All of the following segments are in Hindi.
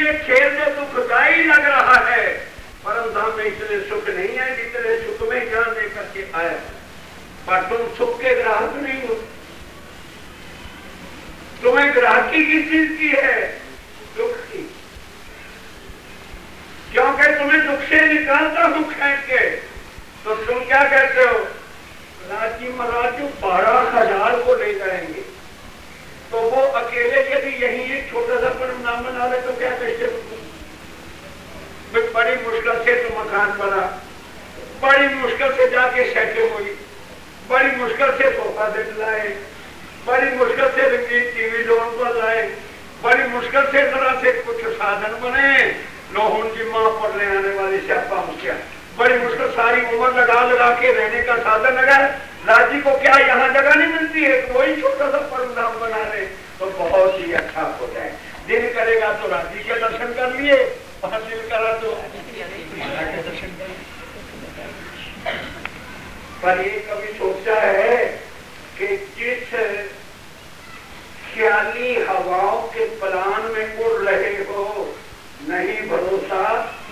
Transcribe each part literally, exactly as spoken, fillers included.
ये खेल जो दुखदायी लग रहा है, परम धाम में इतने सुख नहीं है जितने सुख में ज्ञान लेकर के आया। पर तुम सुख के ग्राहक नहीं हो। तुम्हें ग्राहकी किस चीज की है? दुख की। क्योंकि तुम्हें दुख से निकालता हूं खींच के, तो तुम क्या कहते हो? राजी महाराज जो बारह हजार को ले जाएंगे तो वो अकेले यदि यही एक छोटा सा परिणाम बना ले तो क्या कैसे? बड़ी मुश्किल से तो मकान बना, बड़ी मुश्किल से जाके सेटिंग हुई, बड़ी मुश्किल से सोफा सेट लाए, बड़ी मुश्किल से रंगीन टीवी लोन पर लाए, बड़ी मुश्किल से तरह से कुछ साधन बने, लोहन की मां पढ़ने आने वाली स्यापा मुखिया, बड़ी मुश्किल सारी उम्र लगा लगा के रहने का साधन लगा। राजी को क्या यहाँ जगह नहीं मिलती है? तो वही छोटा सा परिणाम बना रहे तो बहुत ही अच्छा हो जाए। दिल करेगा तो राजी के दर्शन कर लिए, और दिल करा तो के दर्शन कर लिए। पर ये कभी सोचा है कि जिस ख्याली हवाओं के प्लान में उड़ रहे हो, नहीं भरोसा।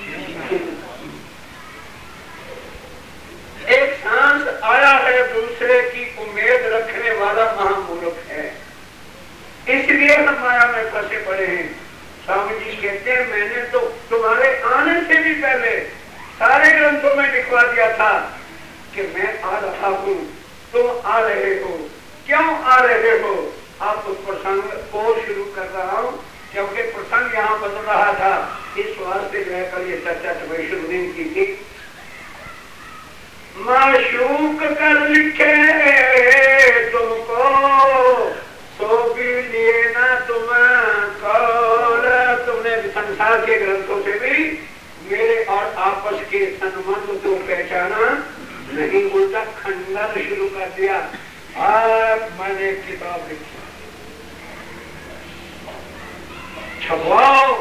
एक सांस आया है, दूसरे की उम्मीद रखने वाला महामूर्ख है। इसलिए हम माया में फंसे पड़े हैं। स्वामी जी कहते हैं मैंने तो तुम्हारे आने से भी पहले सारे ग्रंथों में लिखवा दिया था कि मैं आ रहा हूँ, तुम आ रहे हो। क्यों आ रहे हो? आप उस प्रसंग को शुरू कर रहा हूँ क्योंकि प्रसंग यहाँ बदल रहा था। इस वास्ते जो है कल ये चर्चा तुम्हें शुरू नहीं की थी। माशूक कर लिखे तुमको तो भी लिए ना तुम कौल। तुमने संसार के ग्रंथों से भी मेरे और आपस के संबंध को पहचाना नहीं, उल्टा खंडन शुरू कर दिया। आज मैंने एक किताब लिखी, छपवाओ।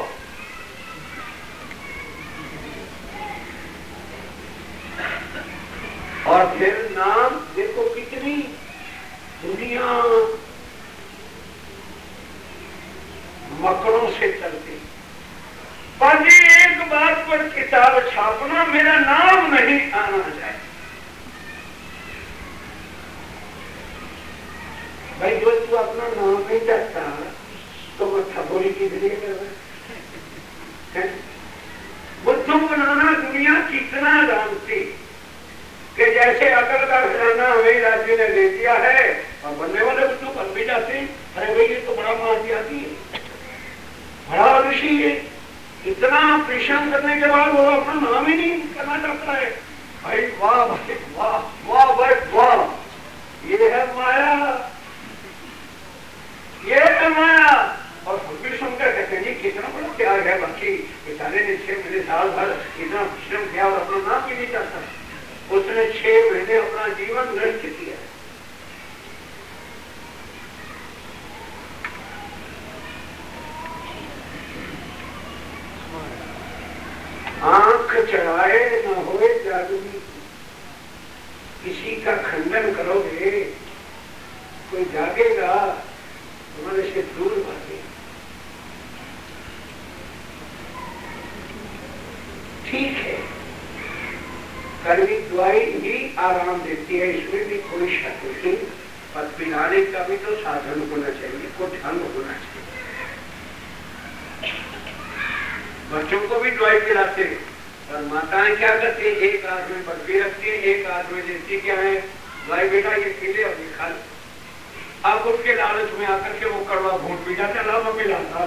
और फिर नाम देखो कितनी दुनिया मकरों से चलती। पर एक बात पर किताब छापना, मेरा नाम नहीं आना जाए। भाई जो तू अपना नाम नहीं चाहता तो मैं खबोरी की लिए कर रहा है। बुद्धू बनाना दुनिया कितना जानती कि जैसे अकल का खजाना हमें राज्य ने दे दिया है और बनने वाले बुद्धू बन भी जाते हैं। अरे भाई ये तो बड़ा महात्यागी है, बड़ा ऋषि है, इतना परिश्रम करने के बाद वो अपना नाम ही नहीं करना चाहता है। भाई वाह भाई वाह, वाह भाई वाह, ये है माया, ये है माया। और भी सुनकर कहते हैं जी कितना बड़ा त्याग है। बाकी बेचारे ने छह महीने साल भर इतना परिश्रम किया और अपना नाम भी नहीं चाहता। उसने छह महीने अपना जीवन नष्ट किया। आंख चढ़ाए न होए जादूगी, किसी का खंडन करोगे कोई जागेगा तुम्हारे से दूर भागेगा। ठीक है, कड़वी दवाई ही आराम देती है, इसमें भी कोई शक नहीं। पर पिलाने का भी तो साधन होना चाहिए, को ढंग होना चाहिए। बच्चों को भी दवाई पिलाते हैं पर माताएं क्या करती है? एक हाथ में बर्फी रखती है, एक हाथ में देती क्या है दवाई, बेटा ये पी ले और ये खा ले। अब उसके लालच में आकर के वो कड़वा घूट पी जाता है, मम्मी लाता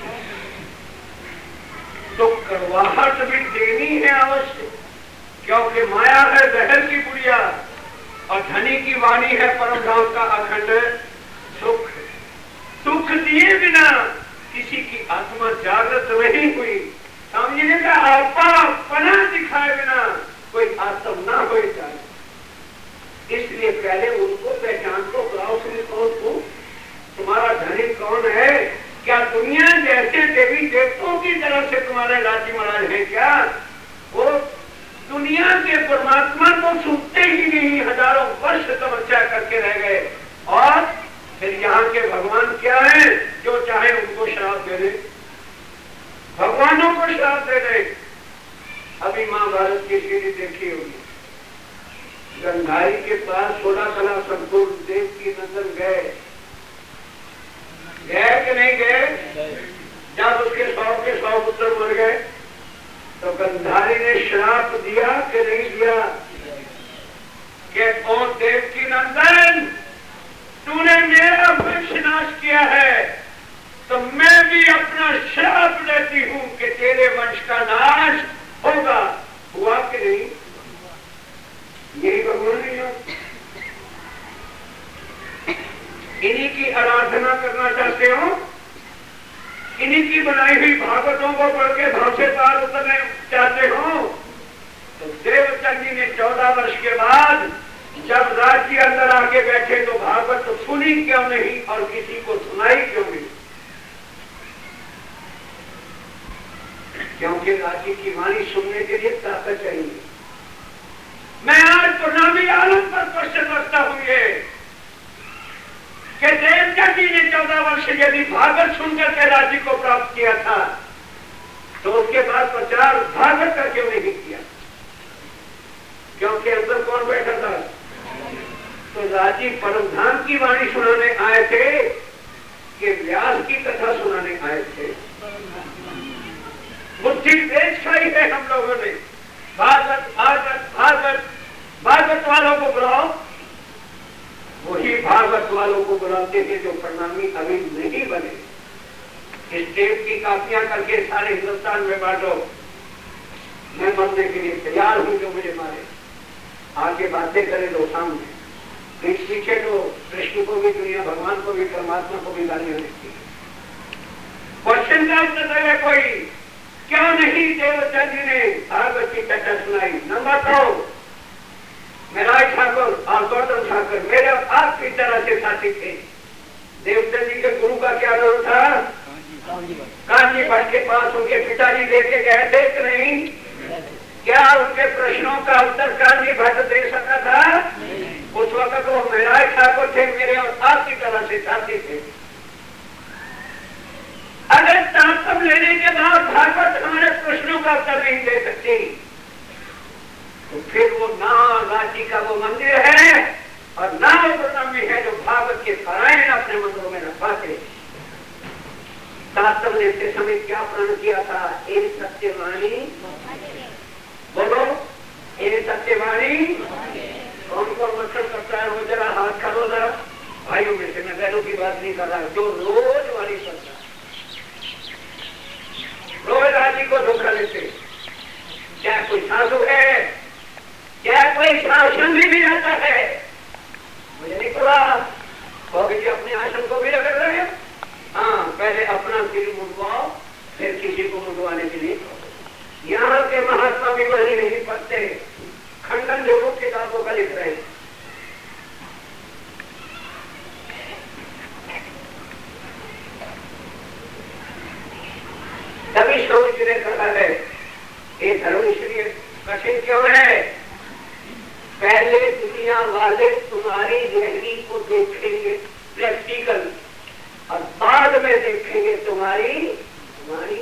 तो कड़वाहट भी देनी है अवश्य, क्योंकि माया है जहर की बुढ़िया और धनी की वाणी है परम धाम का अखंड सुख। सुख दिए बिना किसी की आत्मा जागृत नहीं हुई। समझने का आपा पना दिखाए बिना कोई आत्म ना हो जाए। इसलिए पहले उनको पहचान को बुलाओ, कौन हो तुम्हारा धनी कौन है? क्या दुनिया जैसे देवी देवताओं की तरफ से तुम्हारे लाठी महाराज है क्या? वो दुनिया के परमात्मा को सुनते ही नहीं, हजारों वर्ष तपस्या करके रह गए। और फिर यहाँ के भगवान क्या है जो चाहे उनको श्राप दे दे? भगवान को श्राप दे दे। अभी महाभारत की सीढ़ी देखी होगी, गंधारी के पास सोलह कला संपूर्ण देव की नंदन गए गए कि नहीं गए? जब उसके सौ के सौ पुत्र मर गए तो गंधारी ने श्राप दिया कि नहीं दिया कि ओ देव की नंदन, तूने मेरा वंश नाश किया है तो मैं भी अपना श्राप लेती हूं कि तेरे वंश का नाश होगा। हुआ कि नहीं? यही भगवान है। इन्हीं की आराधना करना चाहते हो, इन्हीं की बनाई हुई भागवतों को पढ़ के भाव से पार उतरने चाहते हो, तो देवचंद जी ने चौदह वर्ष के बाद जब राज्य अंदर आके बैठे तो भागवत तो सुनी क्यों नहीं और किसी को सुनाई क्यों नहीं? क्योंकि राज्य की वाणी सुनने के लिए ताकत चाहिए। मैं आज प्रणामी आलम पर क्वेश्चन रखता हूं ये कि देवचंद जी ने चौदह वर्ष यदि भागवत सुनकर के राज्य को प्राप्त किया था तो उसके बाद प्रचार भागवत का क्यों नहीं किया? क्योंकि अंदर कौन बैठा था? तो राजी परमधाम की वाणी सुनाने आए थे कि व्यास की कथा सुनाने आए थे? बुद्धि तेज खाई है हम लोगों ने। भागवत भागवत भागवत भागवत वालों को बुलाओ, वही भागवत वालों को बुलाते थे जो प्रणामी अभी नहीं बने। इस टेप की कापियां करके सारे हिंदुस्तान में बांटो। मैं मरने के लिए तैयार हूं, जो मुझे मारे आगे बातें करे दो सामने, पीठ पीछे तो कृष्ण को भी दुनिया, भगवान को भी, परमात्मा को भी गालियां देती है। क्वेश्चन का उत्तर देगा कोई, क्यों नहीं देवचंद जी ने भागवत की कथा सुनाई? नंबर दो, मेराज ठाकुर और गौतम ठाकुर मेरे आपकी तरह से साथी थे। देवचंद जी के गुरु का क्या नाम था? कांजी भट्ट के पास उनके पिताजी लेके गए थे कि नहीं? क्या उनके प्रश्नों का उत्तर कांजी भट्ट दे सका था? उस वक्त वो मेराज ठाकुर थे, मेरे और आपकी तरह से साथी थे। अगर ताकत लेने के बाद भागवत हमारे प्रश्नों का उत्तर नहीं दे सकती तो फिर वो ना रांची का वो मंदिर है और ना वो प्रणामी है जो भागवत के पारायण अपने मंदिरों में रखवाते। ताकत लेते समय क्या प्रण किया था? एक सत्यवाणी बोलो, एक सत्यवाणी। कौन कौन मच्छर करता है वो जरा हाथ करो जरा। भाइयों में से मैं बहनों की बात नहीं कर रहा, जो रोज वाली करता रोज राजी को धोखा लेते। क्या कोई साधु है? क्या कोई शासन भी रहता है? मुझे नहीं पता। कहोगे जी अपने आश्रम को भी रगड़ रहे हैं। हाँ, पहले अपना दिल मुंडवाओ, फिर किसी को मुंडवाने के लिए। यहाँ के महात्मा भी वही नहीं पढ़ते, खंडन लोगों किताबों का लिख रहे हैं। तभी स्वामी जी ने कहा है ये धर्म इसलिए कठिन क्यों है? पहले दुनिया वाले तुम्हारी जिंदगी को देखेंगे प्रैक्टिकल और बाद में देखेंगे तुम्हारी तुम्हारी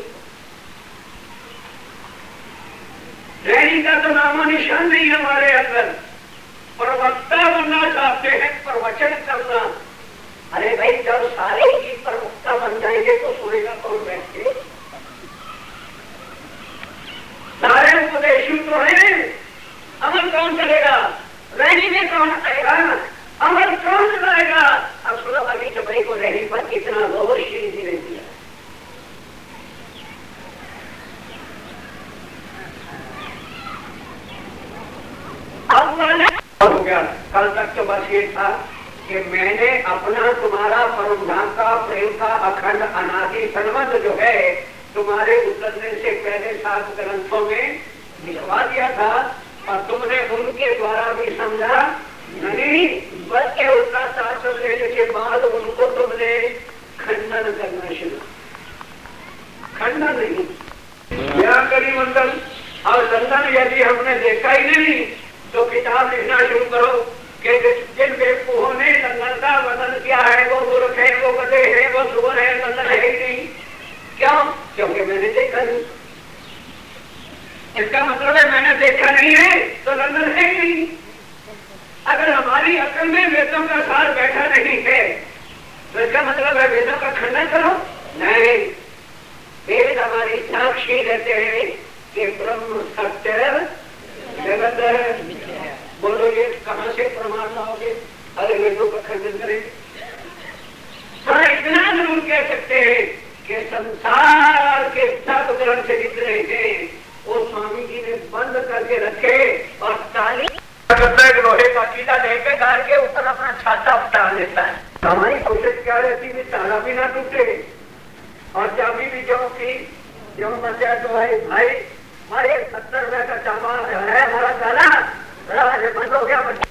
रहने का तो नामो निशान नहीं हमारे अंदर। प्रवक्ता बनना चाहते हैं, प्रवचन करना। अरे भाई जब सारे ही प्रवक्ता बन जाएंगे तो सुनेगा कौन बैठ के? सारे उपदेशु तो है, अमल कौन करेगा? रहने में कौन आएगा? अमल कौन लाएगा? अब सुनो अभी चपड़ी को रहने पर कितना गौर श्री जी ने दिया। अब हो गया। कल तक तो बस ये था कि मैंने अपना तुम्हारा परमधाम का प्रेम का अखंड अनादि संबंध जो है तुम्हारे उतरने से पहले सात ग्रंथों में लिखवा दिया था और तुमने उनके द्वारा भी समझा नहीं, बल्कि उनका शास्त्र लेने के बाद उनको तुमने खंडन करना शुरू। खंडन नहीं, व्याकरी मंडल और लंदन यदि हमने देखा ही नहीं तो किताब लिखना शुरू करो कि जिन बेवकूफों ने लंदन का वर्णन किया है वो मूर्ख है, वो गधे है, वो सुअर है, लंदन है ही नहीं। क्यों? क्योंकि मैंने देखा नहीं। इसका मतलब है मैंने देखा नहीं है तो लंदन है ही नहीं। अगर हमारी अकल में वेदों का सार बैठा नहीं है तो इसका मतलब है वेदों का खंडन करो। नहीं, वेद हमारी साक्षी रहते हैं कि ब्रह्म सत्य जगत है। बोलो ये कहां से प्रमाण लाओगे? अरे वेदों का खंडन करेंगे। हाँ, इतना जरूर कह सकते हैं कि संसार के सब ग्रंथ जितने हैं वो स्वामी जी ने बंद करके रखे और ताली लोहे का कीला लेके गाड़ के ऊपर अपना छाता उतार लेता है। हमारी कोशिश क्या रहती है ताला भी ना टूटे और चाबी भी जो की जो बन जाए तो भाई भाई हमारे सत्तर रुपए का चाबा है हमारा ताला बंद हो गया।